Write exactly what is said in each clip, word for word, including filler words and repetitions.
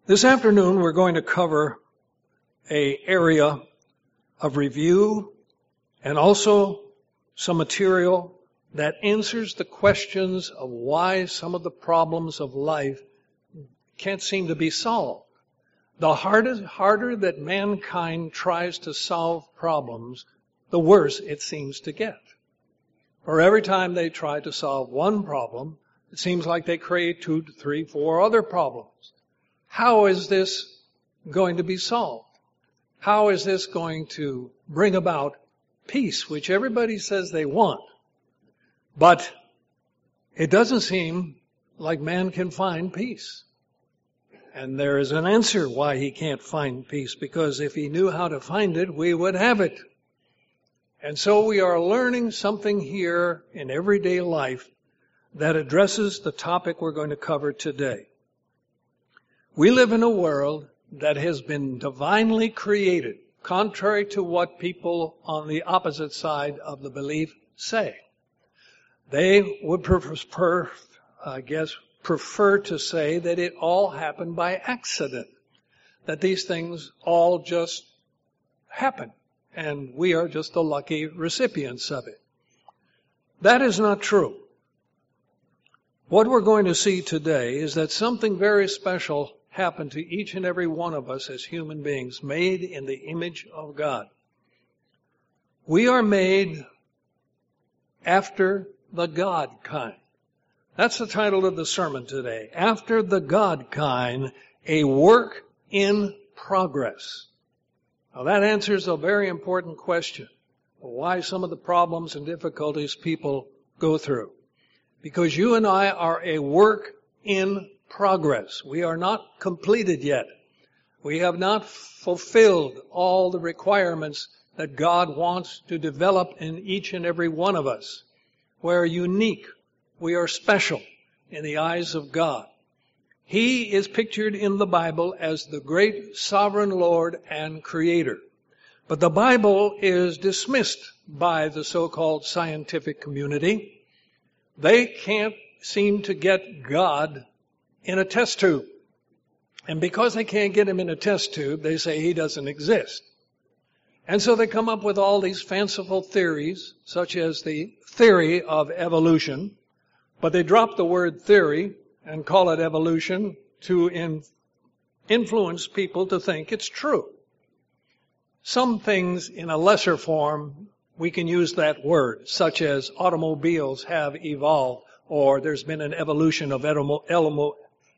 This afternoon we're going to cover an area of review and also some material that answers the questions of why some of the problems of life can't seem to be solved. The harder, harder that mankind tries to solve problems, the worse it seems to get. For every time they try to solve one problem, it seems like they create two, three, four other problems. How is this going to be solved? How is this going to bring about peace, which everybody says they want? But it doesn't seem like man can find peace. And there is an answer why he can't find peace, because if he knew how to find it, we would have it. And so we are learning something here in everyday life that addresses the topic we're going to cover today. We live in a world that has been divinely created, contrary to what people on the opposite side of the belief say. They would prefer, I guess, prefer to say that it all happened by accident, that these things all just happen, and we are just the lucky recipients of it. That is not true. What we're going to see today is that something very special happened to each and every one of us as human beings, made in the image of God. We are made after the God kind. That's the title of the sermon today. After the God kind, a work in progress. Now that answers a very important question. Why some of the problems and difficulties people go through. Because you and I are a work in progress. We are not completed yet. We have not fulfilled all the requirements that God wants to develop in each and every one of us. We are unique. We are special in the eyes of God. He is pictured in the Bible as the great sovereign Lord and Creator. But the Bible is dismissed by the so-called scientific community. They can't seem to get God in a test tube. And because they can't get him in a test tube, they say he doesn't exist. And so they come up with all these fanciful theories, such as the theory of evolution. But they drop the word theory and call it evolution to in, influence people to think it's true. Some things in a lesser form, we can use that word, such as automobiles have evolved, or there's been an evolution of etimo, elmo,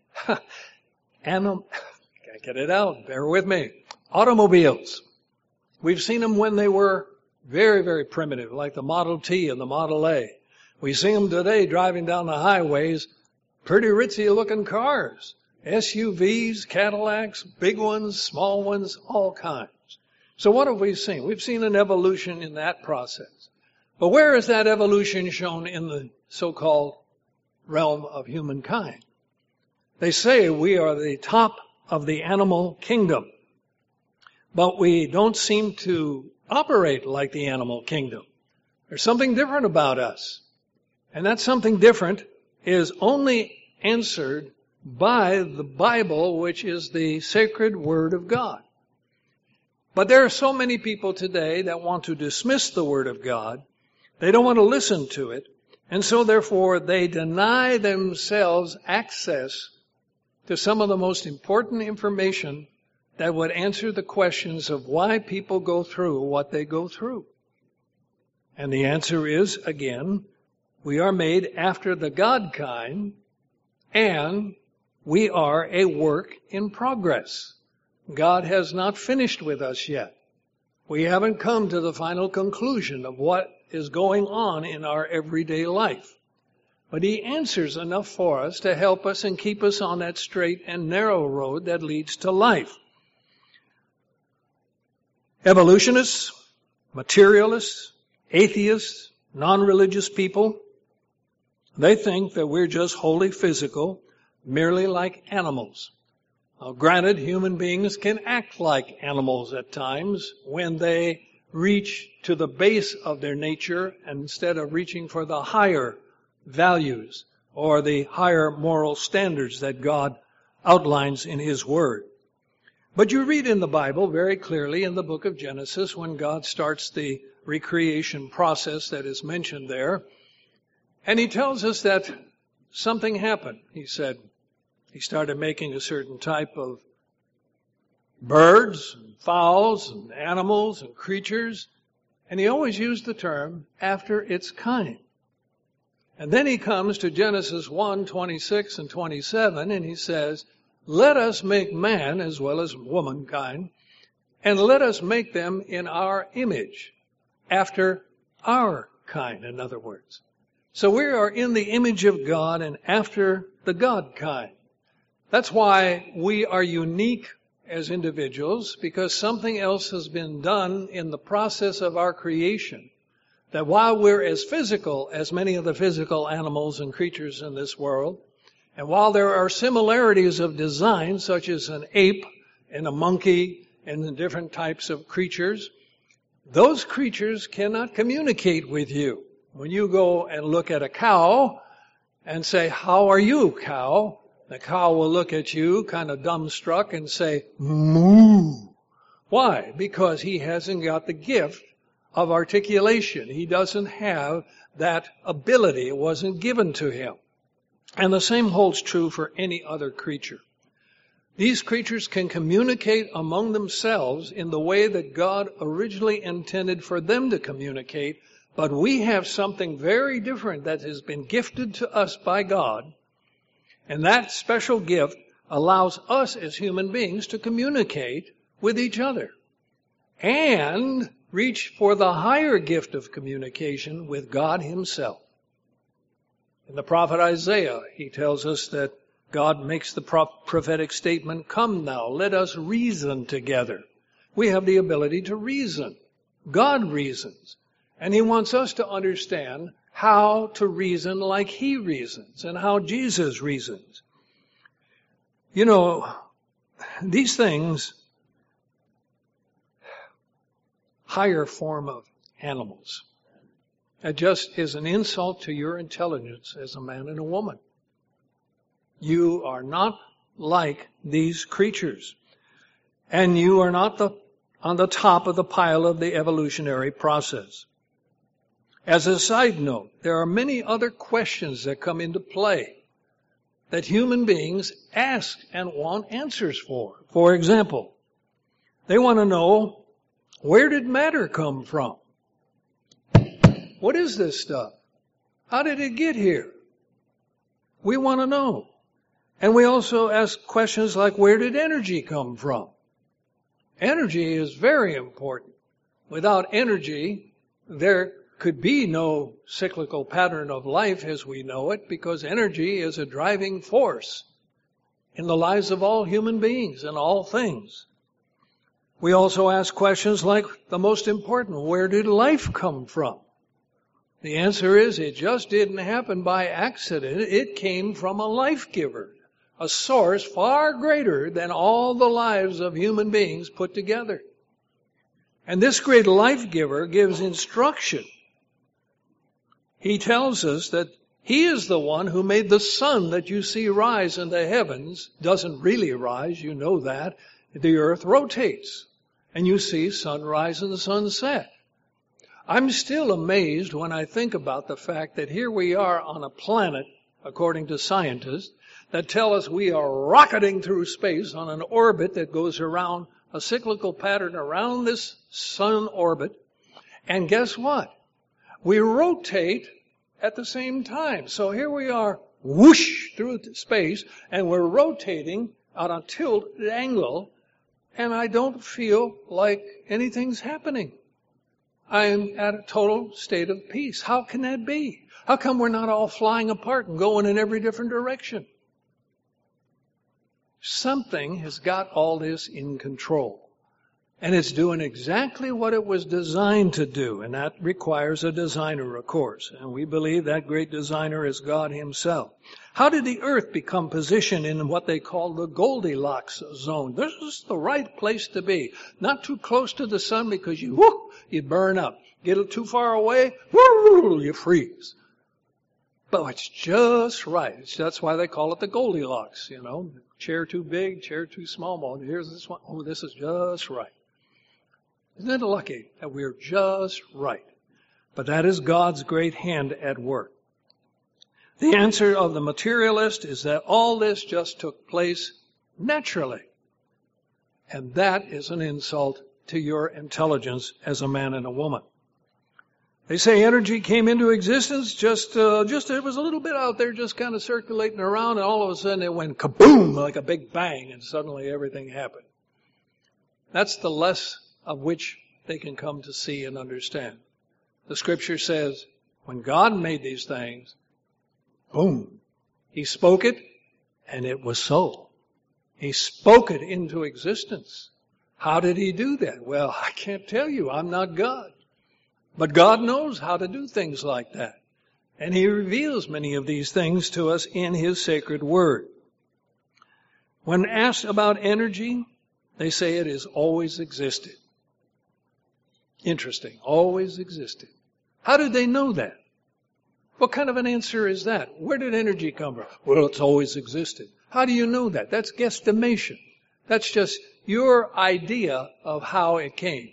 anim, can't get it out, bear with me. Automobiles. We've seen them when they were very, very primitive, like the Model T and the Model A. We see them today driving down the highways, pretty ritzy looking cars. S U Vs, Cadillacs, big ones, small ones, all kinds. So what have we seen? We've seen an evolution in that process. But where is that evolution shown in the so-called realm of humankind? They say we are the top of the animal kingdom. But we don't seem to operate like the animal kingdom. There's something different about us. And that something different is only answered by the Bible, which is the sacred Word of God. But there are so many people today that want to dismiss the Word of God. They don't want to listen to it. And so therefore they deny themselves access to some of the most important information that would answer the questions of why people go through what they go through. And the answer is, again, we are made after the God kind, and we are a work in progress. God has not finished with us yet. We haven't come to the final conclusion of what is going on in our everyday life. But He answers enough for us to help us and keep us on that straight and narrow road that leads to life. Evolutionists, materialists, atheists, non-religious people, they think that we're just wholly physical, merely like animals. Now, granted, human beings can act like animals at times when they reach to the base of their nature instead of reaching for the higher values or the higher moral standards that God outlines in His Word. But you read in the Bible very clearly in the book of Genesis when God starts the recreation process that is mentioned there. And He tells us that something happened. He said He started making a certain type of birds, and fowls, and animals, and creatures. And He always used the term, after its kind. And then He comes to Genesis one, twenty-six and twenty-seven, and He says, let us make man as well as womankind, and let us make them in our image, after our kind, in other words. So we are in the image of God and after the God kind. That's why we are unique as individuals, because something else has been done in the process of our creation. That while we're as physical as many of the physical animals and creatures in this world, and while there are similarities of design, such as an ape and a monkey and the different types of creatures, those creatures cannot communicate with you. When you go and look at a cow and say, how are you, cow? The cow will look at you kind of dumbstruck and say, moo. Why? Because he hasn't got the gift of articulation. He doesn't have that ability. It wasn't given to him. And the same holds true for any other creature. These creatures can communicate among themselves in the way that God originally intended for them to communicate, but we have something very different that has been gifted to us by God. And that special gift allows us as human beings to communicate with each other and reach for the higher gift of communication with God Himself. In the prophet Isaiah, he tells us that God makes the prophetic statement, come now, let us reason together. We have the ability to reason. God reasons. And He wants us to understand how to reason like He reasons and how Jesus reasons. You know, these things, higher form of animals, it just is an insult to your intelligence as a man and a woman. You are not like these creatures. And you are not the, on the top of the pile of the evolutionary process. As a side note, there are many other questions that come into play that human beings ask and want answers for. For example, they want to know, where did matter come from? What is this stuff? How did it get here? We want to know. And we also ask questions like, where did energy come from? Energy is very important. Without energy, there could be no cyclical pattern of life as we know it, because energy is a driving force in the lives of all human beings and all things. We also ask questions like the most important, where did life come from? The answer is it just didn't happen by accident. It came from a life giver, a source far greater than all the lives of human beings put together. And this great life giver gives instruction. He tells us that He is the one who made the sun that you see rise in the heavens. Doesn't really rise, you know that. The earth rotates, and you see sunrise and sunset. I'm still amazed when I think about the fact that here we are on a planet, according to scientists, that tell us we are rocketing through space on an orbit that goes around a cyclical pattern around this sun orbit. And guess what? We rotate at the same time. So here we are, whoosh, through space, and we're rotating at a tilted angle, and I don't feel like anything's happening. I am at a total state of peace. How can that be? How come we're not all flying apart and going in every different direction? Something has got all this in control. And it's doing exactly what it was designed to do. And that requires a designer, of course. And we believe that great designer is God Himself. How did the earth become positioned in what they call the Goldilocks zone? This is the right place to be. Not too close to the sun because you, whoo, you burn up. Get it too far away, whoo, you freeze. but it's just right. It's, that's why they call it the Goldilocks, you know. Chair too big, chair too small. Well, here's this one. Oh, this is just right. Isn't it lucky that we're just right? But that is God's great hand at work. The answer of the materialist is that all this just took place naturally. And that is an insult to your intelligence as a man and a woman. They say energy came into existence just, uh, just it was a little bit out there just kind of circulating around, and all of a sudden it went kaboom like a big bang, and suddenly everything happened. That's the less of which they can come to see and understand. The scripture says, when God made these things, boom, He spoke it, and it was so. He spoke it into existence. How did He do that? Well, I can't tell you. I'm not God. But God knows how to do things like that. And He reveals many of these things to us in His sacred word. When asked about energy, they say it has always existed. Interesting. Always existed. How did they know that? What kind of an answer is that? Where did energy come from? Well, it's always existed. How do you know that? That's guesstimation. That's just your idea of how it came.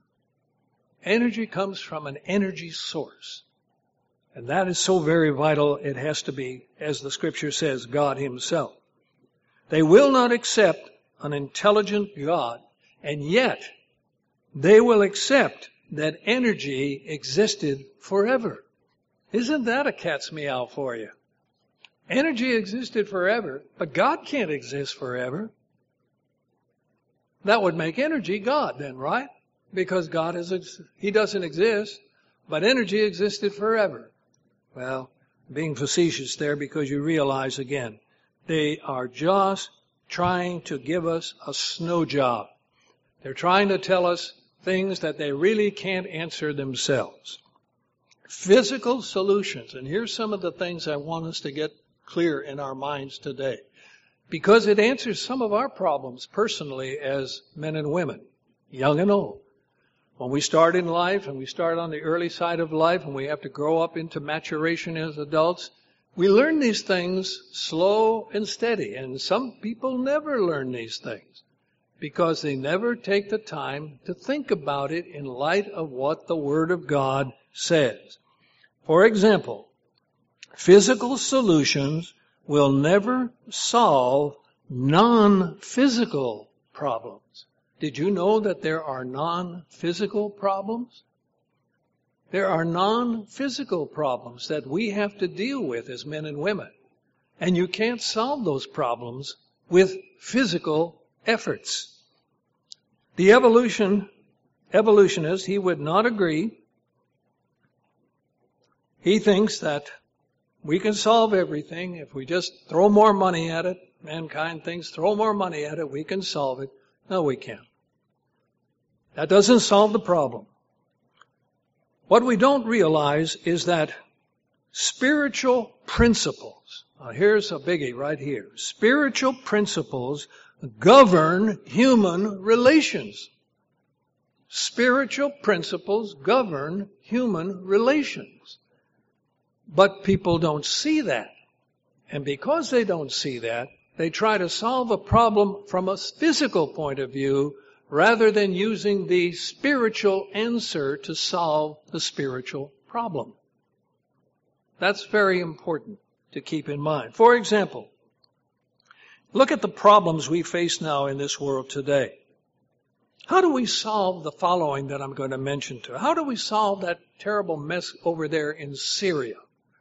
Energy comes from an energy source. And that is so very vital, it has to be, as the scripture says, God Himself. They will not accept an intelligent God, and yet they will accept that energy existed forever. Isn't that a cat's meow for you? Energy existed forever, but God can't exist forever. That would make energy God then, right? Because God is, He doesn't exist, but energy existed forever. Well, being facetious there because you realize again, they are just trying to give us a snow job. They're trying to tell us things that they really can't answer themselves. Physical solutions, and here's some of the things I want us to get clear in our minds today, because it answers some of our problems personally as men and women, young and old. When we start in life, and we start on the early side of life, and we have to grow up into maturation as adults, we learn these things slow and steady. And some people never learn these things because they never take the time to think about it in light of what the Word of God says. For example, physical solutions will never solve non-physical problems. Did you know that there are non-physical problems? There are non-physical problems that we have to deal with as men and women. And you can't solve those problems with physical efforts. The evolution, evolutionist, he would not agree. He thinks that we can solve everything if we just throw more money at it. Mankind thinks throw more money at it, we can solve it. No, we can't. That doesn't solve the problem. What we don't realize is that spiritual principles, now here's a biggie right here, spiritual principles govern human relations. Spiritual principles govern human relations. But people don't see that. And because they don't see that, they try to solve a problem from a physical point of view rather than using the spiritual answer to solve the spiritual problem. That's very important to keep in mind. For example, look at the problems we face now in this world today. How do we solve the following that I'm going to mention to? How do we solve that terrible mess over there in Syria?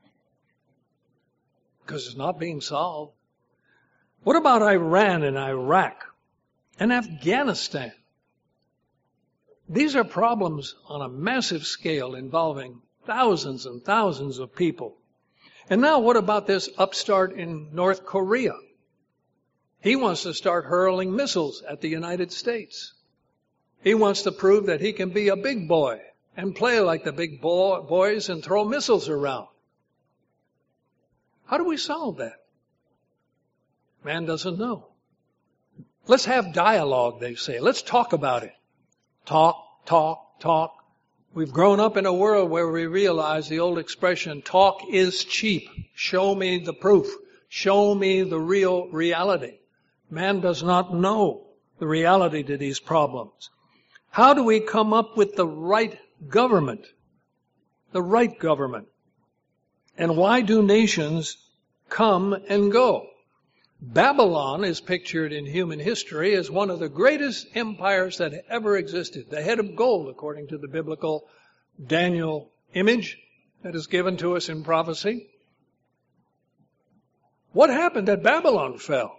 Because it's not being solved. What about Iran and Iraq and Afghanistan? These are problems on a massive scale involving thousands and thousands of people. And now what about this upstart in North Korea? He wants to start hurling missiles at the United States. He wants to prove that he can be a big boy and play like the big boy, boys and throw missiles around. How do we solve that? Man doesn't know. Let's have dialogue, they say. Let's talk about it. Talk, talk, talk. We've grown up in a world where we realize the old expression, talk is cheap. Show me the proof. Show me the real reality. Man does not know the reality to these problems. How do we come up with the right government? The right government. And why do nations come and go? Babylon is pictured in human history as one of the greatest empires that ever existed. The head of gold, according to the biblical Daniel image that is given to us in prophecy. What happened that Babylon fell?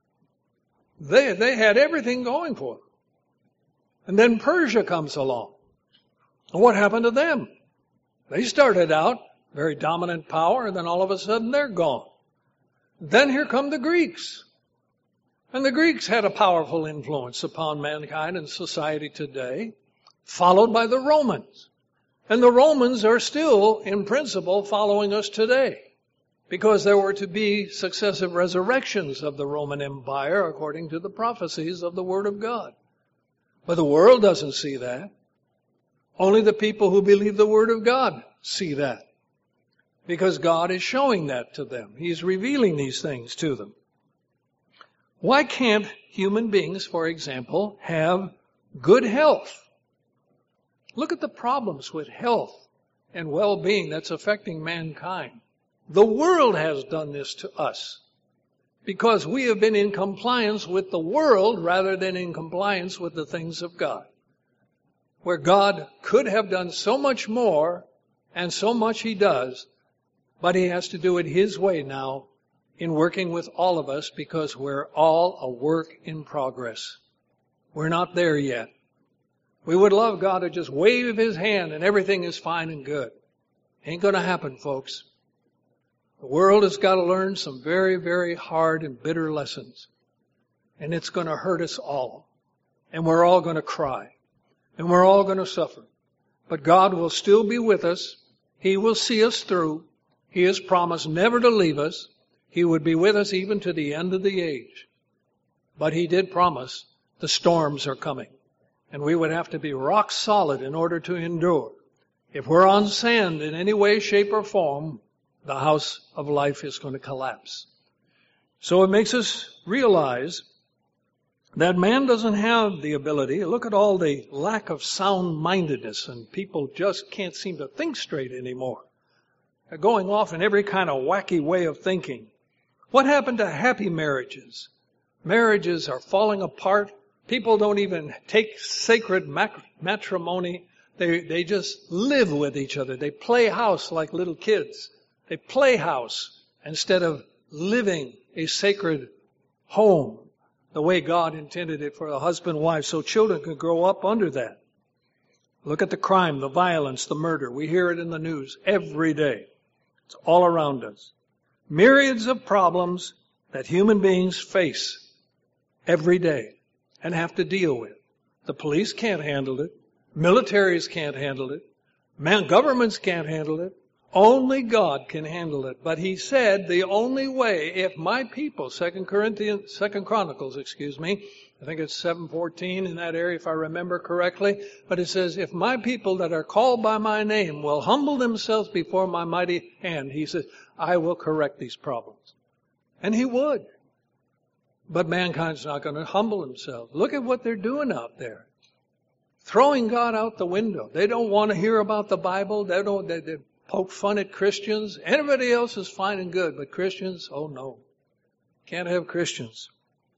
They, they had everything going for them. And then Persia comes along. And what happened to them? They started out very dominant power, and then all of a sudden they're gone. Then here come the Greeks. And the Greeks had a powerful influence upon mankind and society today, followed by the Romans. And the Romans are still, in principle, following us today, because there were to be successive resurrections of the Roman Empire according to the prophecies of the Word of God. But the world doesn't see that. Only the people who believe the Word of God see that. Because God is showing that to them. He's revealing these things to them. Why can't human beings, for example, have good health? Look at the problems with health and well-being that's affecting mankind. The world has done this to us because we have been in compliance with the world rather than in compliance with the things of God. Where God could have done so much more, and so much He does, but He has to do it His way now in working with all of us because we're all a work in progress. We're not there yet. We would love God to just wave His hand and everything is fine and good. Ain't going to happen, folks. The world has got to learn some very, very hard and bitter lessons. And it's going to hurt us all. And we're all going to cry. And we're all going to suffer. But God will still be with us. He will see us through. He has promised never to leave us. He would be with us even to the end of the age. But He did promise the storms are coming. And we would have to be rock solid in order to endure. If we're on sand in any way, shape, or form, the house of life is going to collapse. So it makes us realize that man doesn't have the ability. Look at all the lack of sound-mindedness, and people just can't seem to think straight anymore. They're going off in every kind of wacky way of thinking. What happened to happy marriages? Marriages are falling apart. People don't even take sacred matrimony. They, they just live with each other. They play house like little kids. They play house instead of living a sacred home the way God intended it for a husband and wife, so children could grow up under that. Look at the crime, the violence, the murder. We hear it in the news every day. It's all around us. Myriads of problems that human beings face every day and have to deal with. The police can't handle it. Militaries can't handle it. Man, governments can't handle it. Only God can handle it. But He said the only way, if my people, Second Corinthians, Second Chronicles, excuse me, I think it's seven fourteen in that area if I remember correctly, but it says, if my people that are called by my name will humble themselves before my mighty hand, He says, I will correct these problems. And He would. But mankind's not going to humble themselves. Look at what they're doing out there. Throwing God out the window. They don't want to hear about the Bible. They don't, they, they poke fun at Christians. Everybody else is fine and good, but Christians, oh no. Can't have Christians.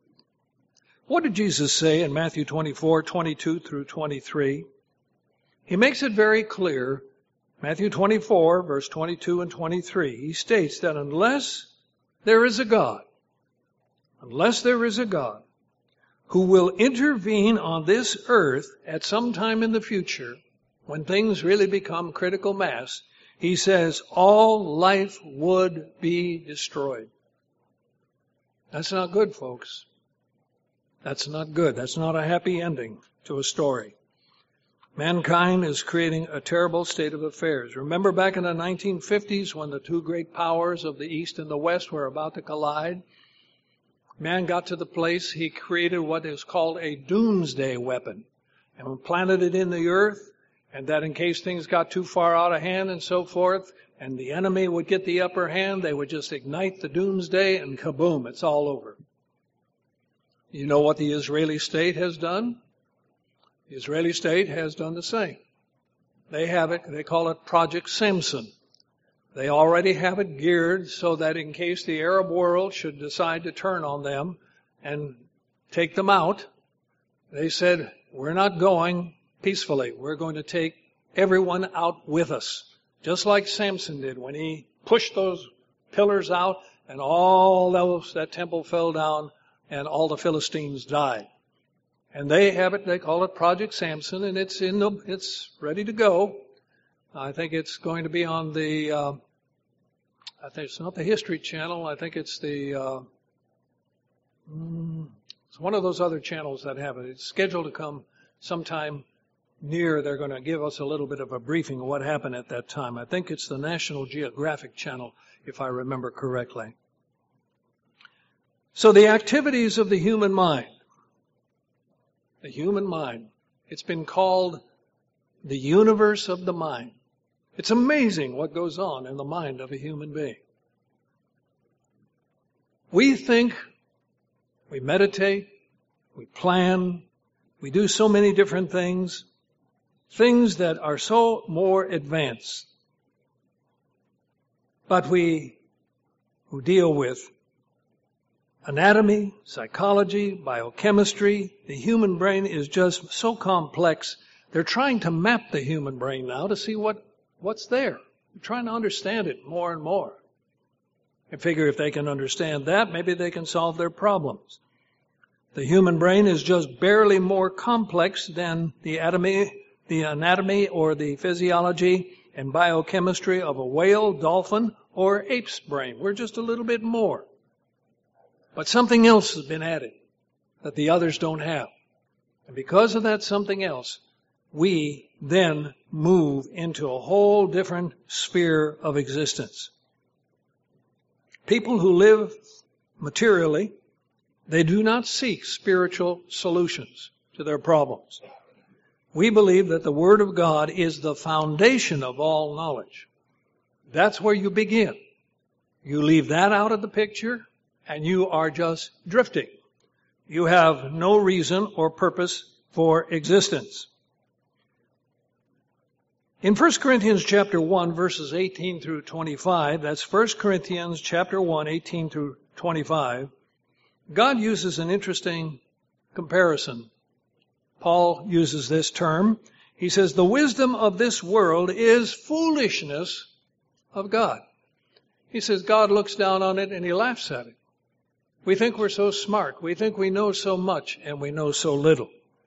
What did Jesus say in Matthew twenty-four, twenty-two through twenty-three? He makes it very clear. Matthew twenty-four, verse twenty-two and twenty-three. He states that unless there is a God, unless there is a God who will intervene on this earth at some time in the future, when things really become critical mass, He says all life would be destroyed. That's not good, folks. That's not good. That's not a happy ending to a story. Mankind is creating a terrible state of affairs. Remember back in the nineteen fifties when the two great powers of the East and the West were about to collide? Man got to the place he created what is called a doomsday weapon and planted it in the earth. And that in case things got too far out of hand and so forth, and the enemy would get the upper hand, they would just ignite the doomsday and kaboom, it's all over. You know what the Israeli state has done? The Israeli state has done the same. They have it, they call it Project Samson. They already have it geared so that in case the Arab world should decide to turn on them and take them out, they said, we're not going peacefully. We're going to take everyone out with us. Just like Samson did when he pushed those pillars out and all those, that temple fell down and all the Philistines died. And they have it, they call it Project Samson, and it's in the, it's ready to go. I think it's going to be on the, uh, I think it's not the History Channel, I think it's the, uh, it's one of those other channels that have it. It's scheduled to come sometime near. They're going to give us a little bit of a briefing of what happened at that time. I think it's the National Geographic Channel, if I remember correctly. So the activities of the human mind, the human mind, it's been called the universe of the mind. It's amazing what goes on in the mind of a human being. We think, we meditate, we plan, we do so many different things, things that are so more advanced. But we who deal with anatomy, psychology, biochemistry, the human brain is just so complex. They're trying to map the human brain now to see what, what's there. They're trying to understand it more and more. I figure if they can understand that, maybe they can solve their problems. The human brain is just barely more complex than the anatomy, the anatomy or the physiology and biochemistry of a whale, dolphin, or ape's brain. We're just a little bit more. But something else has been added that the others don't have. And because of that something else, we then move into a whole different sphere of existence. People who live materially, they do not seek spiritual solutions to their problems. We believe that the Word of God is the foundation of all knowledge. That's where you begin. You leave that out of the picture, and you are just drifting. You have no reason or purpose for existence. In First Corinthians chapter one, verses eighteen through twenty-five, that's First Corinthians chapter one, eighteen through twenty-five, God uses an interesting comparison. Paul uses this term. He says, the wisdom of this world is foolishness of God. He says God looks down on it and he laughs at it. We think we're so smart. We think we know so much and we know so little.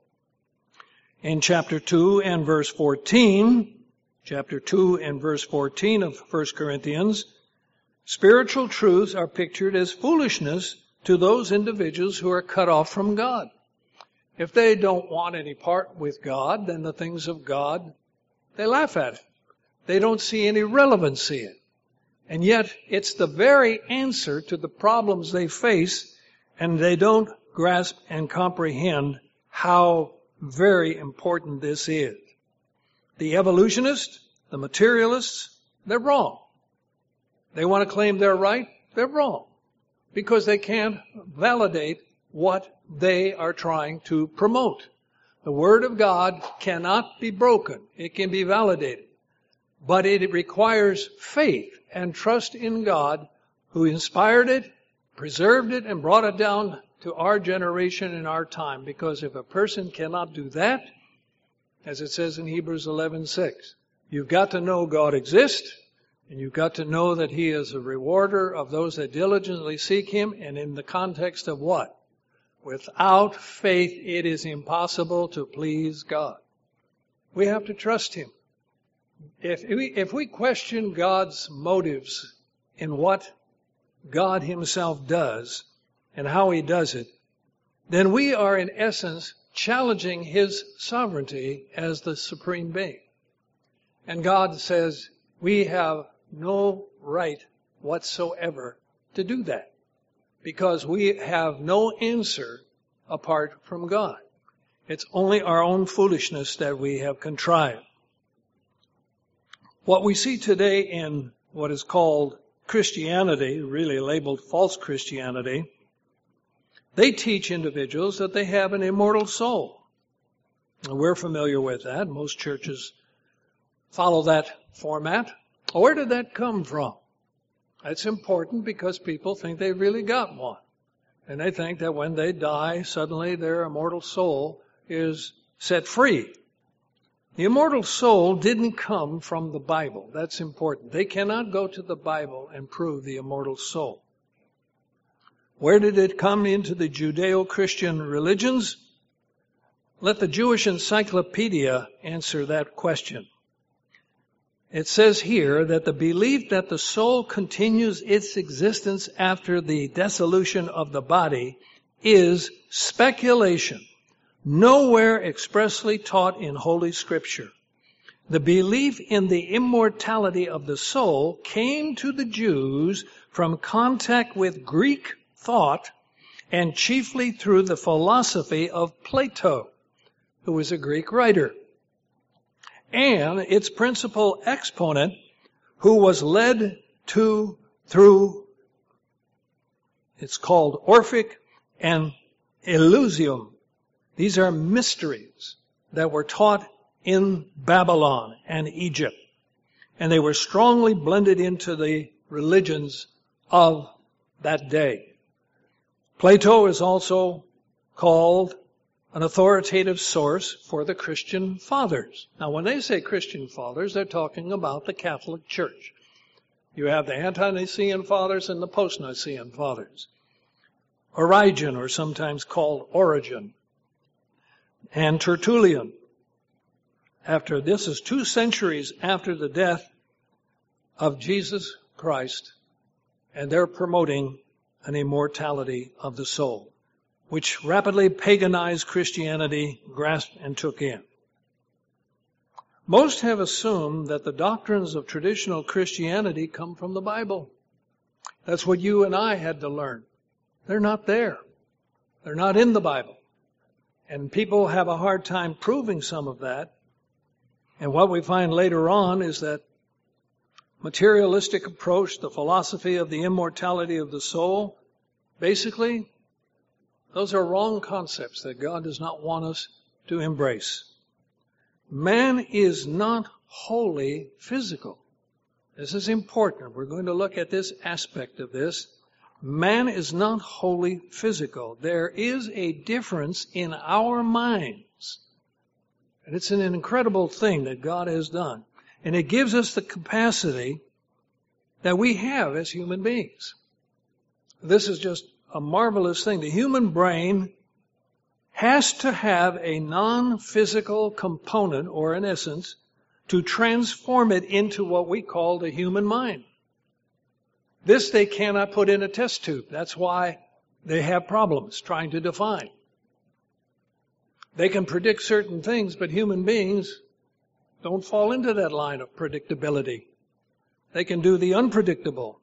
In chapter two and verse fourteen, chapter two and verse fourteen of First Corinthians, spiritual truths are pictured as foolishness to those individuals who are cut off from God. If they don't want any part with God, then the things of God, they laugh at it. They don't see any relevancy in it. And yet, it's the very answer to the problems they face, and they don't grasp and comprehend how very important this is. The evolutionists, the materialists, they're wrong. They want to claim they're right, they're wrong. Because they can't validate what they are trying to promote. The Word of God cannot be broken. It can be validated. But it requires faith and trust in God who inspired it, preserved it, and brought it down to our generation and our time. Because if a person cannot do that, as it says in Hebrews eleven six, you've got to know God exists, and you've got to know that He is a rewarder of those that diligently seek Him, and in the context of what? Without faith, it is impossible to please God. We have to trust Him. If we, if we question God's motives in what God Himself does and how He does it, then we are in essence challenging His sovereignty as the supreme being. And God says we have no right whatsoever to do that because we have no answer apart from God. It's only our own foolishness that we have contrived. What we see today in what is called Christianity, really labeled false Christianity, they teach individuals that they have an immortal soul. And we're familiar with that. Most churches follow that format. Where did that come from? That's important because people think they've really got one. And they think that when they die, suddenly their immortal soul is set free. The immortal soul didn't come from the Bible. That's important. They cannot go to the Bible and prove the immortal soul. Where did it come into the Judeo-Christian religions? Let the Jewish Encyclopedia answer that question. It says here that the belief that the soul continues its existence after the dissolution of the body is speculation, nowhere expressly taught in Holy Scripture. The belief in the immortality of the soul came to the Jews from contact with Greek thought and chiefly through the philosophy of Plato, who was a Greek writer, and its principal exponent, who was led to through, it's called Orphic and Eleusium. These are mysteries that were taught in Babylon and Egypt, and they were strongly blended into the religions of that day. Plato is also called an authoritative source for the Christian fathers. Now, when they say Christian fathers, they're talking about the Catholic Church. You have the ante-Nicene fathers and the post-Nicene fathers. Origen, or sometimes called Origen, and Tertullian. After this is two centuries after the death of Jesus Christ, and they're promoting an immortality of the soul, which rapidly paganized Christianity grasped and took in. Most have assumed that the doctrines of traditional Christianity come from the Bible. That's what you and I had to learn. They're not there. They're not in the Bible. And people have a hard time proving some of that. And what we find later on is that materialistic approach, the philosophy of the immortality of the soul, basically, those are wrong concepts that God does not want us to embrace. Man is not wholly physical. This is important. We're going to look at this aspect of this. Man is not wholly physical. There is a difference in our minds. And it's an incredible thing that God has done. And it gives us the capacity that we have as human beings. This is just a marvelous thing. The human brain has to have a non-physical component, or in essence, to transform it into what we call the human mind. This they cannot put in a test tube. That's why they have problems trying to define. They can predict certain things, but human beings don't fall into that line of predictability. They can do the unpredictable.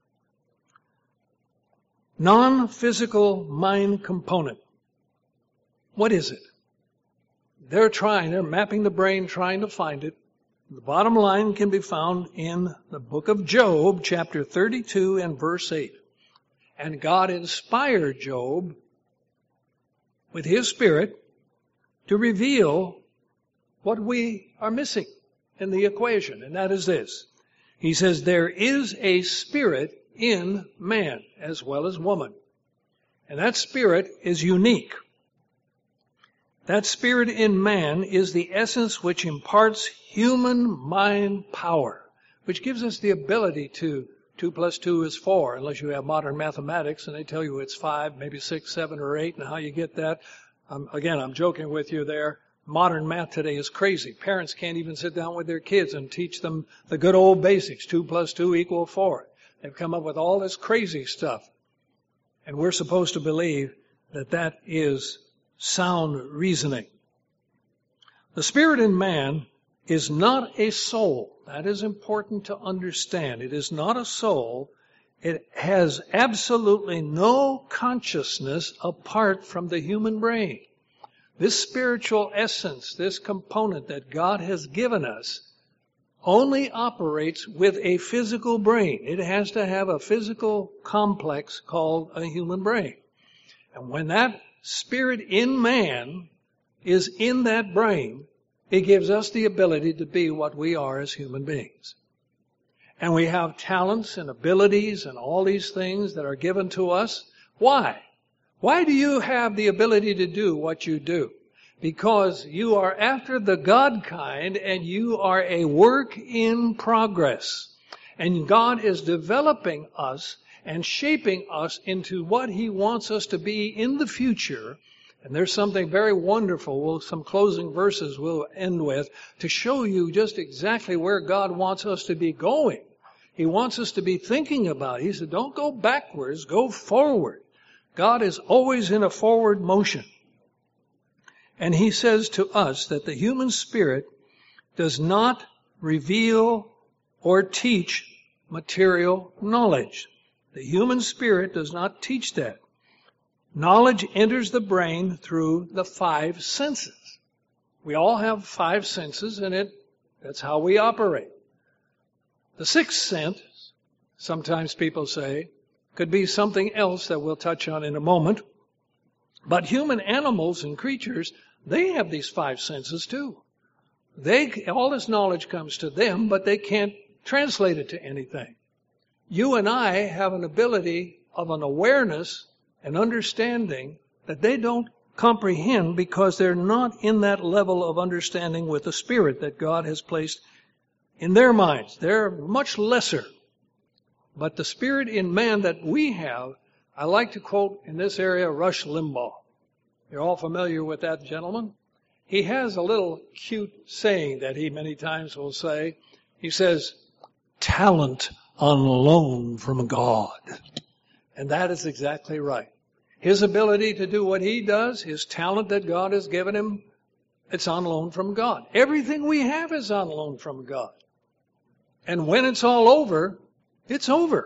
Non-physical mind component. What is it? They're trying, they're mapping the brain, trying to find it. The bottom line can be found in the book of Job, chapter thirty-two and verse eight. And God inspired Job with His Spirit to reveal what we are missing in the equation, and that is this. He says, there is a spirit in man as well as woman. And that spirit is unique. That spirit in man is the essence which imparts human mind power, which gives us the ability to, two plus two is four, unless you have modern mathematics and they tell you it's five, maybe six, seven, or eight, and how you get that. Um, again, I'm joking with you there. Modern math today is crazy. Parents can't even sit down with their kids and teach them the good old basics. Two plus two equal four. They've come up with all this crazy stuff. And we're supposed to believe that that is sound reasoning. The spirit in man is not a soul. That is important to understand. It is not a soul. It has absolutely no consciousness apart from the human brain. This spiritual essence, this component that God has given us, only operates with a physical brain. It has to have a physical complex called a human brain. And when that spirit in man is in that brain, it gives us the ability to be what we are as human beings. And we have talents and abilities and all these things that are given to us. Why? Why do you have the ability to do what you do? Because you are after the God kind and you are a work in progress. And God is developing us and shaping us into what He wants us to be in the future. And there's something very wonderful, well, some closing verses we'll end with, to show you just exactly where God wants us to be going. He wants us to be thinking about it. He said, don't go backwards, go forward. God is always in a forward motion. And He says to us that the human spirit does not reveal or teach material knowledge. The human spirit does not teach that. Knowledge enters the brain through the five senses. We all have five senses, and it that's how we operate. The sixth sense, sometimes people say, could be something else that we'll touch on in a moment. But human animals and creatures, they have these five senses too. They, all this knowledge comes to them, but they can't translate it to anything. You and I have an ability of an awareness and understanding that they don't comprehend because they're not in that level of understanding with the Spirit that God has placed in their minds. They're much lesser. But the Spirit in man that we have, I like to quote in this area Rush Limbaugh. You're all familiar with that gentleman? He has a little cute saying that he many times will say. He says, talent on loan from God. And that is exactly right. His ability to do what he does, his talent that God has given him, it's on loan from God. Everything we have is on loan from God. And when it's all over, it's over.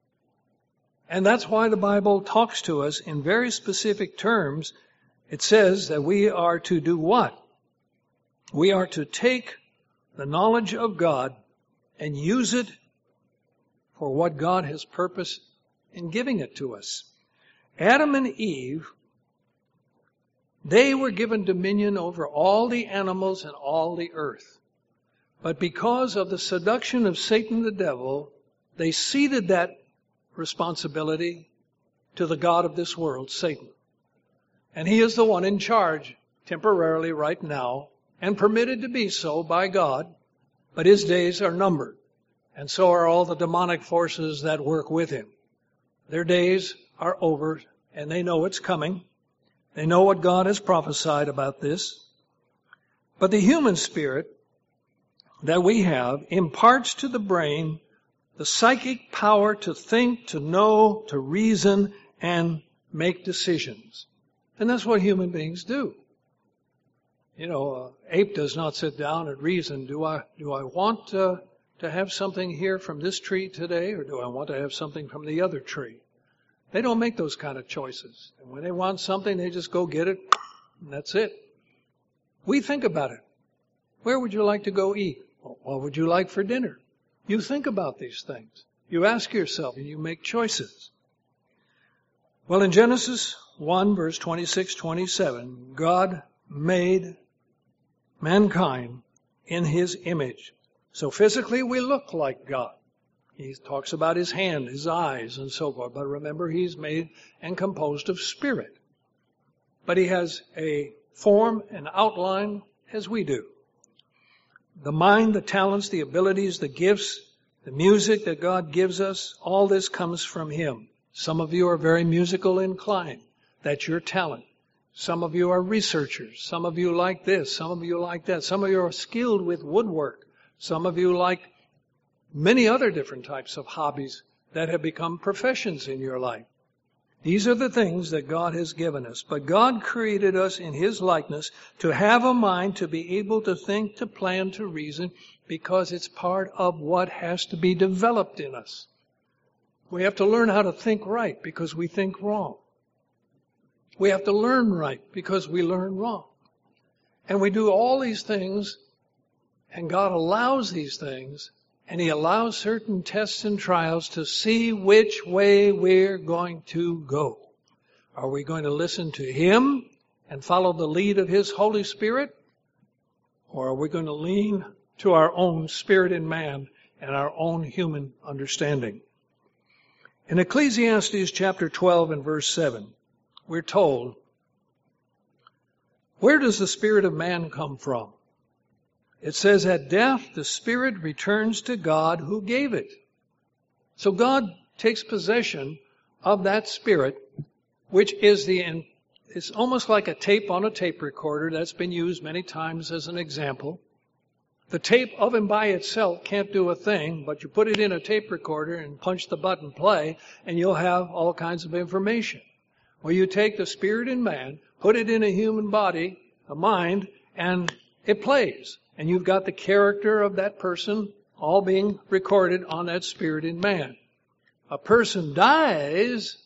And that's why the Bible talks to us in very specific terms. It says that we are to do what? We are to take the knowledge of God and use it for what God has purposed in giving it to us. Adam and Eve, they were given dominion over all the animals and all the earth. But because of the seduction of Satan the devil, they ceded that responsibility to the god of this world, Satan. And he is the one in charge temporarily right now and permitted to be so by God, but his days are numbered. And so are all the demonic forces that work with him. Their days are over, and they know it's coming. They know what God has prophesied about this. But the human spirit that we have imparts to the brain the psychic power to think, to know, to reason, and make decisions. And that's what human beings do. You know, an ape does not sit down and reason, do I, do I want uh, to have something here from this tree today, or do I want to have something from the other tree? They don't make those kind of choices. And when they want something, they just go get it, and that's it. We think about it. Where would you like to go eat? What would you like for dinner? You think about these things. You ask yourself, and you make choices. Well, in Genesis one, verse twenty-six, twenty-seven, God made mankind in His image. So physically we look like God. He talks about His hand, His eyes, and so forth. But remember, He's made and composed of spirit. But He has a form and outline as we do. The mind, the talents, the abilities, the gifts, the music that God gives us, all this comes from Him. Some of you are very musical inclined. That's your talent. Some of you are researchers. Some of you like this. Some of you like that. Some of you are skilled with woodwork. Some of you like many other different types of hobbies that have become professions in your life. These are the things that God has given us. But God created us in His likeness to have a mind, to be able to think, to plan, to reason, because it's part of what has to be developed in us. We have to learn how to think right because we think wrong. We have to learn right because we learn wrong. And we do all these things, And God allows these things, and He allows certain tests and trials to see which way we're going to go. Are we going to listen to Him and follow the lead of His Holy Spirit? Or are we going to lean to our own spirit in man and our own human understanding? In Ecclesiastes chapter twelve and verse seven, we're told, where does the spirit of man come from? It says, at death the spirit returns to God who gave it. So God takes possession of that spirit, which is the, it's almost like a tape on a tape recorder that's been used many times as an example. The tape of and by itself can't do a thing, but you put it in a tape recorder and punch the button play, and you'll have all kinds of information. Well, you take the spirit in man, put it in a human body, a mind, and it plays. And you've got the character of that person all being recorded on that spirit in man. A person dies,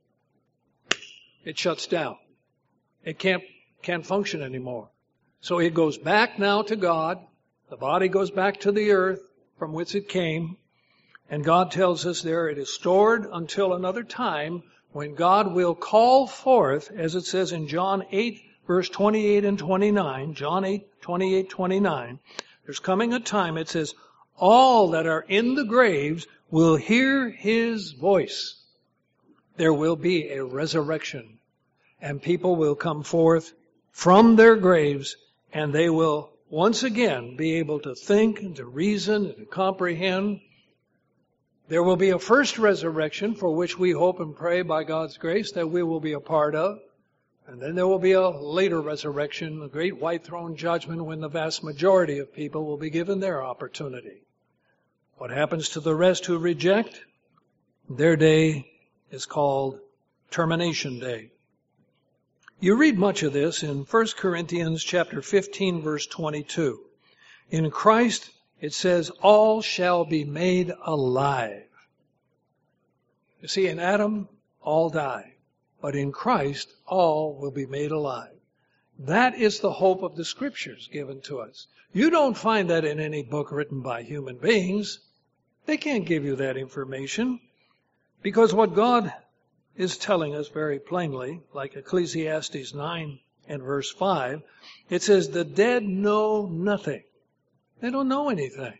it shuts down. It can't, can't function anymore. So it goes back now to God. The body goes back to the earth from which it came. And God tells us there it is stored until another time when God will call forth, as it says in John eight, verse twenty-eight and twenty-nine, John eight, twenty-eight, twenty-nine, there's coming a time, it says, all that are in the graves will hear His voice. There will be a resurrection, and people will come forth from their graves, and they will once again be able to think and to reason and to comprehend. There will be a first resurrection for which we hope and pray by God's grace that we will be a part of. And then there will be a later resurrection, a great white throne judgment, when the vast majority of people will be given their opportunity. What happens to the rest who reject? Their day is called termination day. You read much of this in First Corinthians chapter fifteen, verse twenty-two. In Christ, it says, all shall be made alive. You see, in Adam, all die. But in Christ, all will be made alive. That is the hope of the Scriptures given to us. You don't find that in any book written by human beings. They can't give you that information. Because what God is telling us very plainly, like Ecclesiastes nine and verse five, it says, the dead know nothing. They don't know anything.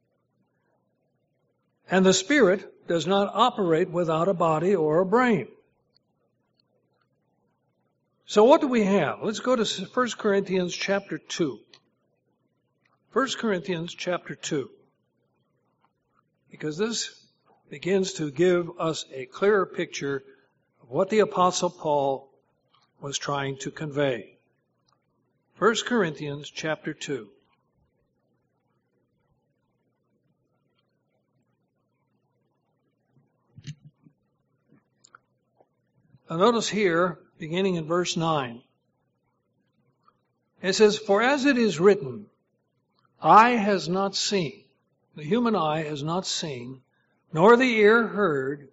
And the Spirit does not operate without a body or a brain. So what do we have? Let's go to First Corinthians chapter two. First Corinthians chapter two. Because this begins to give us a clearer picture of what the Apostle Paul was trying to convey. First Corinthians chapter two. Now notice here, beginning in verse nine, it says, for as it is written, eye has not seen, the human eye has not seen, nor the ear heard,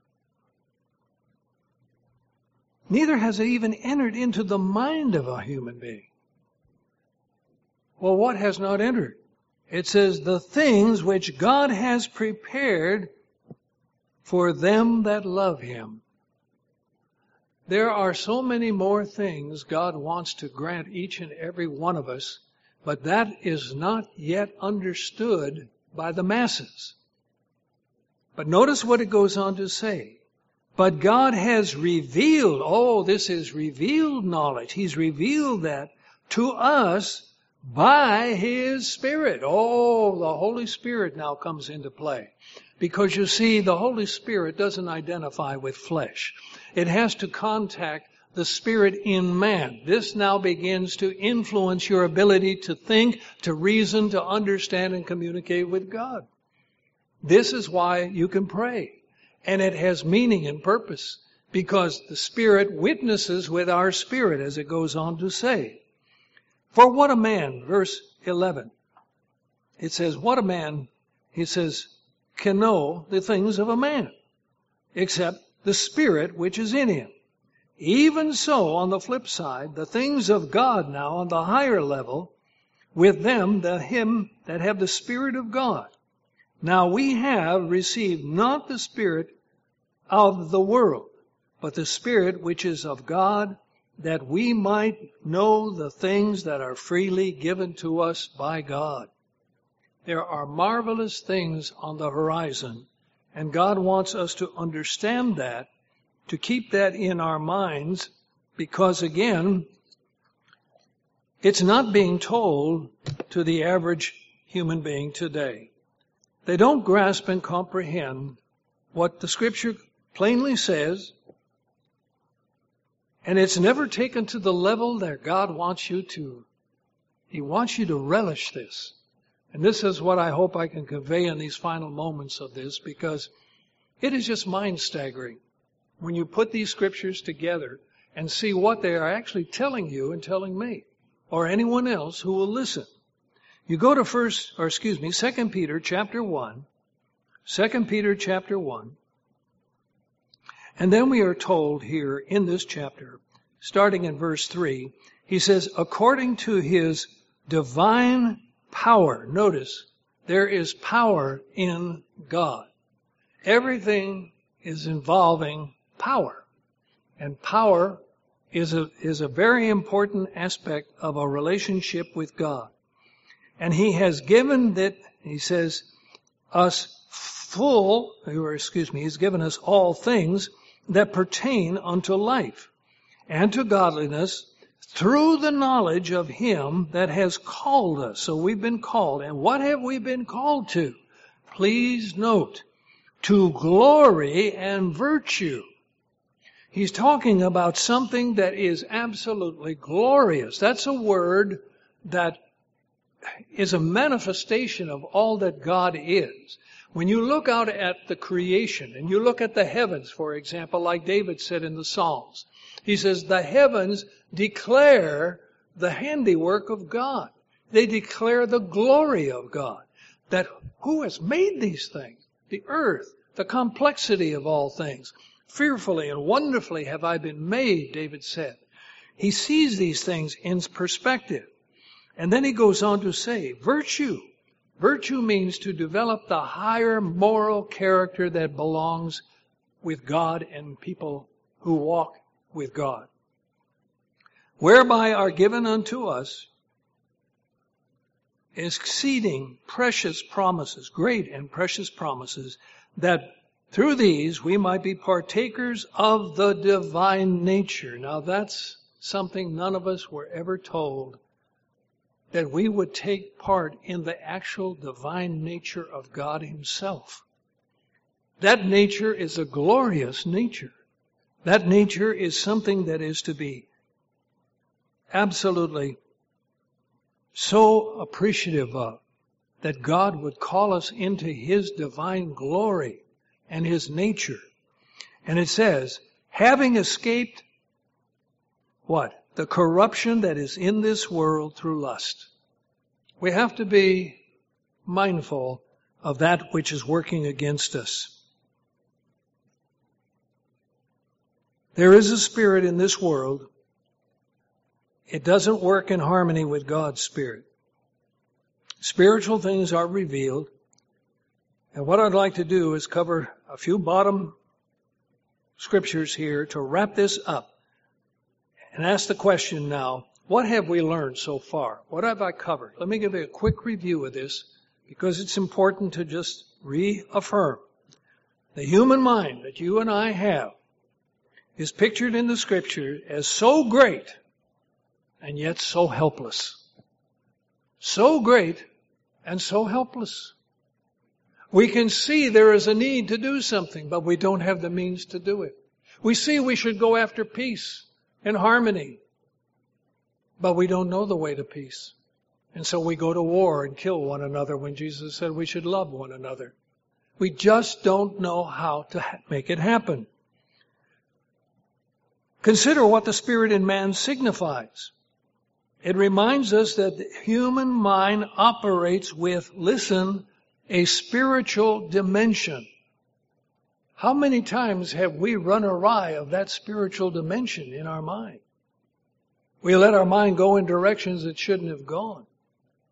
neither has it even entered into the mind of a human being. Well, what has not entered? It says, the things which God has prepared for them that love Him. There are so many more things God wants to grant each and every one of us, but that is not yet understood by the masses. But notice what it goes on to say. But God has revealed, oh, this is revealed knowledge. He's revealed that to us by His Spirit. Oh, the Holy Spirit now comes into play. Because you see, the Holy Spirit doesn't identify with flesh. It has to contact the Spirit in man. This now begins to influence your ability to think, to reason, to understand, and communicate with God. This is why you can pray. And it has meaning and purpose. Because the Spirit witnesses with our spirit, as it goes on to say. For what a man, verse eleven, it says, what a man, he says, can know the things of a man, except the Spirit which is in him. Even so, on the flip side, the things of God now on the higher level with them that him that have the Spirit of God. Now we have received not the Spirit of the world, but the Spirit which is of God, that we might know the things that are freely given to us by God. There are marvelous things on the horizon, and God wants us to understand that, to keep that in our minds, because again, it's not being told to the average human being today. They don't grasp and comprehend what the Scripture plainly says, and it's never taken to the level that God wants you to. He wants you to relish this. And this is what I hope I can convey in these final moments of this, because it is just mind-staggering when you put these Scriptures together and see what they are actually telling you and telling me, or anyone else who will listen. You go to first, or excuse me, Second Peter chapter one, Second Peter chapter one, and then we are told here in this chapter, starting in verse three, he says, according to his divine power. Notice, there is power in God. Everything is involving power. And power is a, is a very important aspect of a relationship with God. And he has given that, he says, us full, or excuse me, he's given us all things that pertain unto life and to godliness through the knowledge of him that has called us. So we've been called. And what have we been called to? Please note, to glory and virtue. He's talking about something that is absolutely glorious. That's a word that is a manifestation of all that God is. When you look out at the creation, and you look at the heavens, for example, like David said in the Psalms, he says, the heavens declare the handiwork of God. They declare the glory of God. That who has made these things? The earth, the complexity of all things. Fearfully and wonderfully have I been made, David said. He sees these things in perspective. And then he goes on to say, virtue. Virtue means to develop the higher moral character that belongs with God and people who walk with God. Whereby are given unto us exceeding precious promises, great and precious promises, that through these we might be partakers of the divine nature. Now that's something none of us were ever told, that we would take part in the actual divine nature of God himself. That nature is a glorious nature. That nature is something that is to be absolutely so appreciative of, that God would call us into his divine glory and his nature. And it says, having escaped what? The corruption that is in this world through lust. We have to be mindful of that which is working against us. There is a spirit in this world. It doesn't work in harmony with God's spirit. Spiritual things are revealed. And what I'd like to do is cover a few bottom scriptures here to wrap this up and ask the question now, what have we learned so far? What have I covered? Let me give you a quick review of this because it's important to just reaffirm. The human mind that you and I have is pictured in the Scripture as so great and yet so helpless. So great and so helpless. We can see there is a need to do something, but we don't have the means to do it. We see we should go after peace and harmony, but we don't know the way to peace. And so we go to war and kill one another when Jesus said we should love one another. We just don't know how to make it happen. Consider what the Spirit in man signifies. It reminds us that the human mind operates with, listen, a spiritual dimension. How many times have we run awry of that spiritual dimension in our mind? We let our mind go in directions it shouldn't have gone.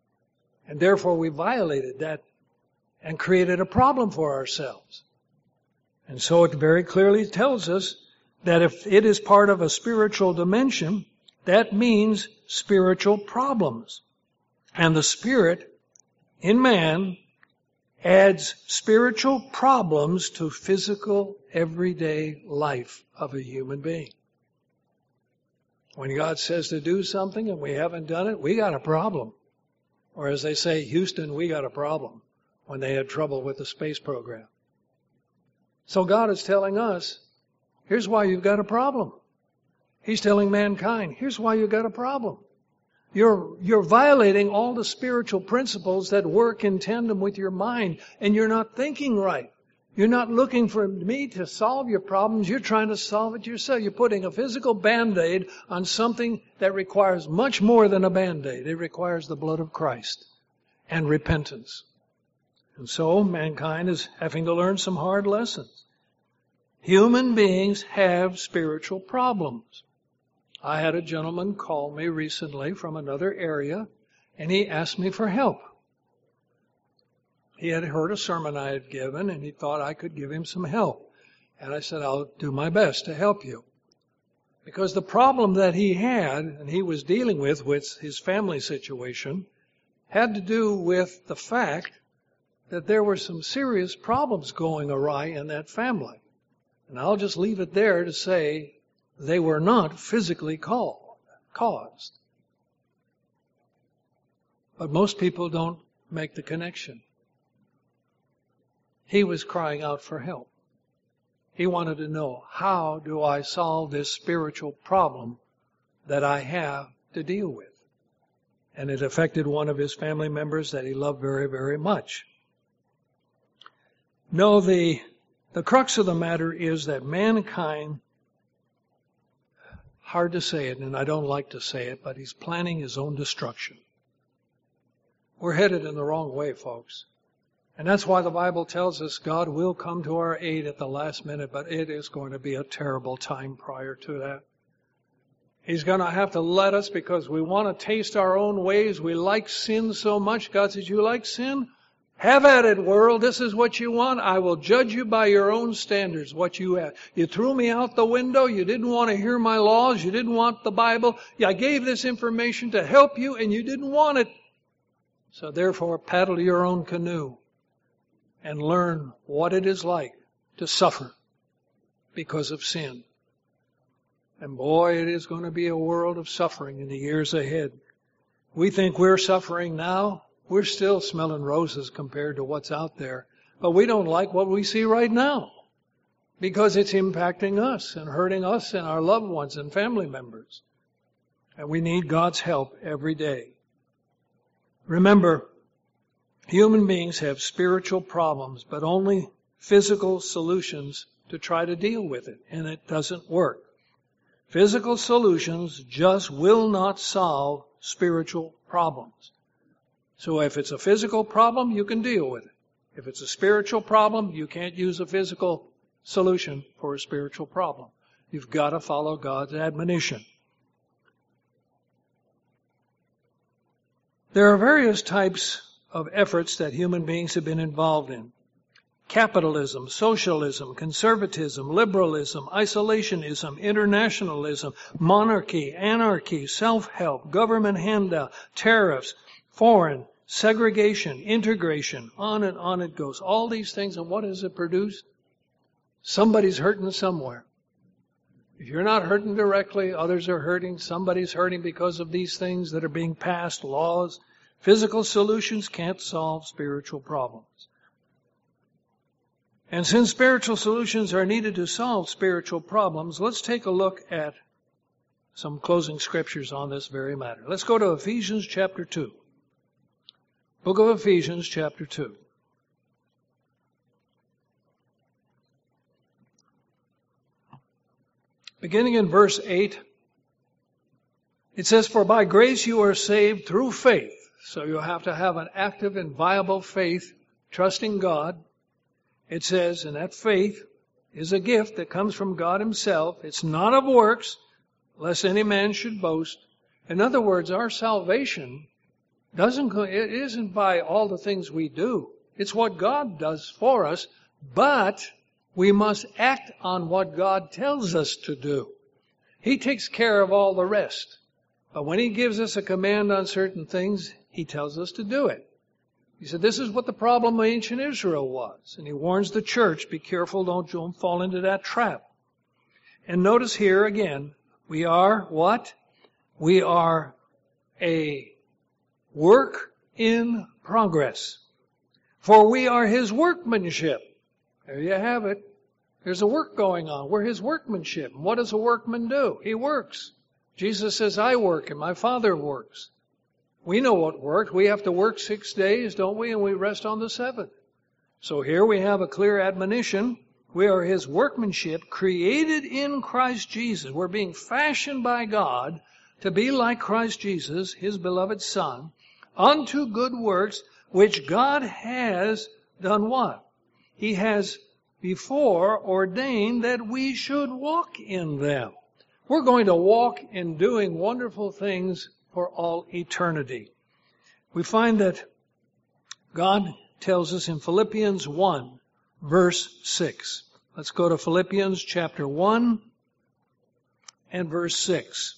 And therefore we violated that and created a problem for ourselves. And so it very clearly tells us that if it is part of a spiritual dimension, that means spiritual problems. And the Spirit in man adds spiritual problems to physical, everyday life of a human being. When God says to do something and we haven't done it, we got a problem. Or as they say, Houston, we got a problem, when they had trouble with the space program. So God is telling us, here's why you've got a problem. He's telling mankind, here's why you've got a problem. You're, you're violating all the spiritual principles that work in tandem with your mind, and you're not thinking right. You're not looking for me to solve your problems. You're trying to solve it yourself. You're putting a physical Band-Aid on something that requires much more than a Band-Aid. It requires the blood of Christ and repentance. And so mankind is having to learn some hard lessons. Human beings have spiritual problems. I had a gentleman call me recently from another area, and he asked me for help. He had heard a sermon I had given, and he thought I could give him some help. And I said, I'll do my best to help you. Because the problem that he had, and he was dealing with, with his family situation, had to do with the fact that there were some serious problems going awry in that family. And I'll just leave it there to say they were not physically called, caused. But most people don't make the connection. He was crying out for help. He wanted to know, how do I solve this spiritual problem that I have to deal with? And it affected one of his family members that he loved very, very much. No, the, the crux of the matter is that mankind, hard to say it, and I don't like to say it, but he's planning his own destruction. We're headed in the wrong way, folks. And that's why the Bible tells us God will come to our aid at the last minute, but it is going to be a terrible time prior to that. He's going to have to let us because we want to taste our own ways. We like sin so much. God says, you like sin? Have at it, world. This is what you want. I will judge you by your own standards, what you have. You threw me out the window. You didn't want to hear my laws. You didn't want the Bible. I gave this information to help you, and you didn't want it. So therefore, paddle your own canoe and learn what it is like to suffer because of sin. And boy, it is going to be a world of suffering in the years ahead. We think we're suffering now. We're still smelling roses compared to what's out there. But we don't like what we see right now because it's impacting us and hurting us and our loved ones and family members. And we need God's help every day. Remember, human beings have spiritual problems, but only physical solutions to try to deal with it, and it doesn't work. Physical solutions just will not solve spiritual problems. So if it's a physical problem, you can deal with it. If it's a spiritual problem, you can't use a physical solution for a spiritual problem. You've got to follow God's admonition. There are various types of efforts that human beings have been involved in. Capitalism, socialism, conservatism, liberalism, isolationism, internationalism, monarchy, anarchy, self-help, government handout, tariffs, foreign, segregation, integration, on and on it goes. All these things, and what does it produce? Somebody's hurting somewhere. If you're not hurting directly, others are hurting. Somebody's hurting because of these things that are being passed, laws. Physical solutions can't solve spiritual problems. And since spiritual solutions are needed to solve spiritual problems, let's take a look at some closing scriptures on this very matter. Let's go to Ephesians chapter two. Book of Ephesians chapter two. Beginning in verse eight, it says, "For by grace you are saved through faith." So you have to have an active and viable faith, trusting God. It says, and that faith is a gift that comes from God Himself. It's not of works, lest any man should boast. In other words, our salvation Doesn't go, it isn't by all the things we do. It's what God does for us, but we must act on what God tells us to do. He takes care of all the rest. But when He gives us a command on certain things, He tells us to do it. He said, this is what the problem of ancient Israel was. And He warns the church, be careful, don't, don't fall into that trap. And notice here again, we are what? We are a work in progress. For we are His workmanship. There you have it. There's a work going on. We're His workmanship. And what does a workman do? He works. Jesus says, I work and my Father works. We know what worked. We have to work six days, don't we? And we rest on the seventh. So here we have a clear admonition. We are His workmanship, created in Christ Jesus. We're being fashioned by God to be like Christ Jesus, His beloved Son, unto good works, which God has done what? He has before ordained that we should walk in them. We're going to walk in doing wonderful things for all eternity. We find that God tells us in Philippians one, verse six. Let's go to Philippians chapter one and verse six.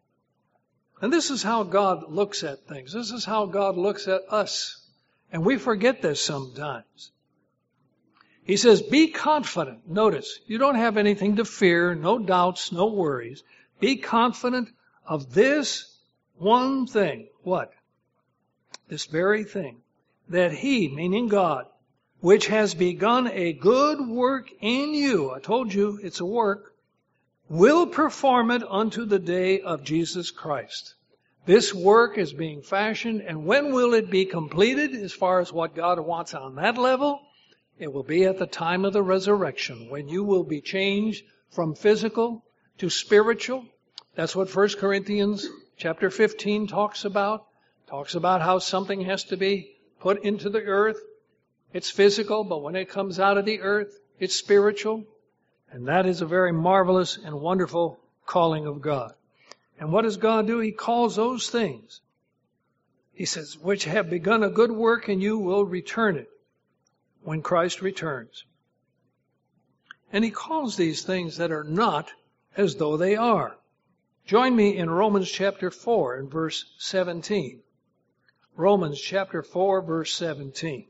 And this is how God looks at things. This is how God looks at us. And we forget this sometimes. He says, be confident. Notice, you don't have anything to fear, no doubts, no worries. Be confident of this one thing. What? This very thing. That He, meaning God, which has begun a good work in you, I told you it's a work, will perform it unto the day of Jesus Christ. This work is being fashioned, and when will it be completed as far as what God wants on that level? It will be at the time of the resurrection, when you will be changed from physical to spiritual. That's what First Corinthians chapter fifteen talks about. Talks about how something has to be put into the earth. It's physical, but when it comes out of the earth, it's spiritual. And that is a very marvelous and wonderful calling of God. And what does God do? He calls those things. He says, which have begun a good work and you will return it when Christ returns. And He calls these things that are not as though they are. Join me in Romans chapter four and verse seventeen. Romans chapter four, verse seventeen.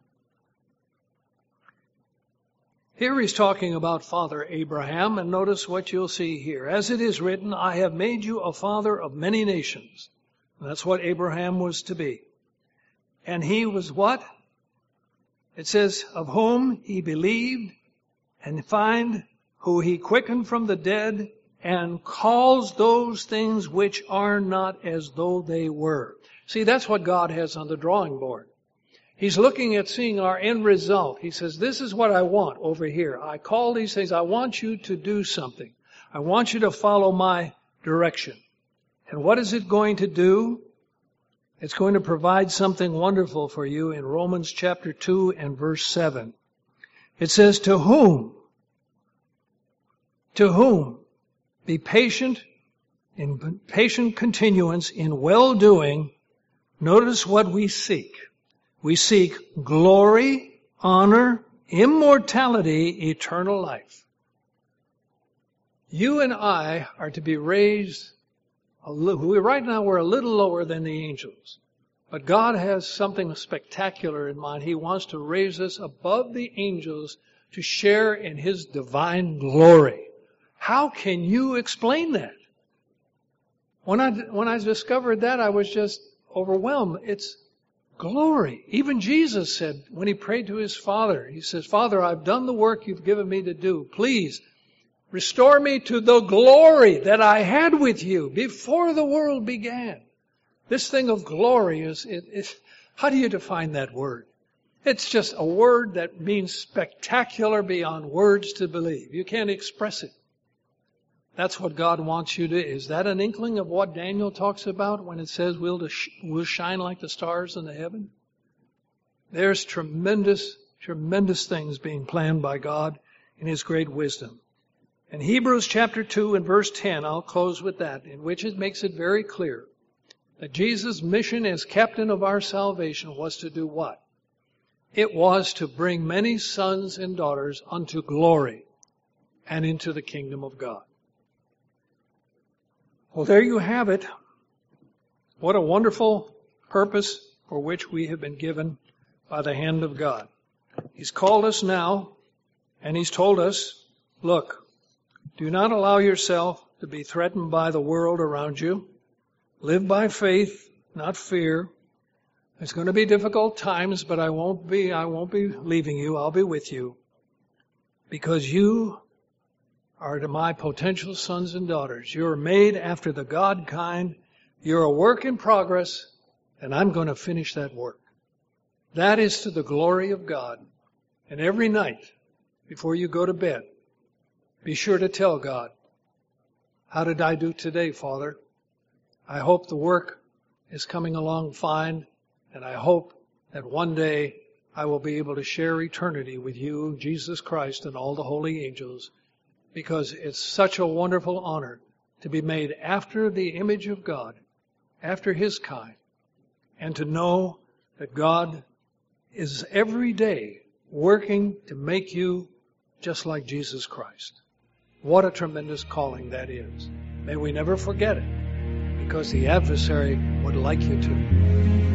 Here he's talking about Father Abraham, and notice what you'll see here. As it is written, I have made you a father of many nations. And that's what Abraham was to be. And he was what? It says, of whom he believed, and find who He quickened from the dead, and calls those things which are not as though they were. See, that's what God has on the drawing board. He's looking at seeing our end result. He says, this is what I want over here. I call these things, I want you to do something. I want you to follow my direction. And what is it going to do? It's going to provide something wonderful for you in Romans chapter two and verse seven. It says, to whom? To whom? Be patient, in patient continuance in well-doing. Notice what we seek. We seek glory, honor, immortality, eternal life. You and I are to be raised a little, right now we're a little lower than the angels. But God has something spectacular in mind. He wants to raise us above the angels to share in His divine glory. How can you explain that? When I, when I discovered that, I was just overwhelmed. It's glory. Even Jesus said, when He prayed to His Father, He says, Father, I've done the work You've given me to do. Please, restore me to the glory that I had with You before the world began. This thing of glory is, it, it, how do you define that word? It's just a word that means spectacular beyond words to believe. You can't express it. That's what God wants you to. Is that an inkling of what Daniel talks about when it says we'll, to sh- we'll shine like the stars in the heaven? There's tremendous, tremendous things being planned by God in His great wisdom. In Hebrews chapter two and verse ten, I'll close with that, in which it makes it very clear. that Jesus' mission as captain of our salvation was to do what? It was to bring many sons and daughters unto glory and into the kingdom of God. Well, there you have it. What a wonderful purpose for which we have been given by the hand of God. He's called us now, and He's told us, look, do not allow yourself to be threatened by the world around you. Live by faith, not fear. It's going to be difficult times, but I won't be, I won't be leaving you. I'll be with you. Because you are to my potential sons and daughters. You're made after the God kind. You're a work in progress, and I'm going to finish that work. That is to the glory of God. And every night, before you go to bed, be sure to tell God, how did I do today, Father? I hope the work is coming along fine, and I hope that one day I will be able to share eternity with you, Jesus Christ, and all the holy angels, because it's such a wonderful honor to be made after the image of God, after His kind, and to know that God is every day working to make you just like Jesus Christ. What a tremendous calling that is. May we never forget it, because the adversary would like you to.